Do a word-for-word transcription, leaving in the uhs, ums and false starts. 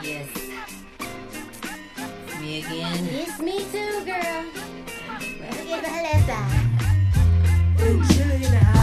Yes. Me again. It's me too, girl. Let me get my left eye. Been chilling in the house.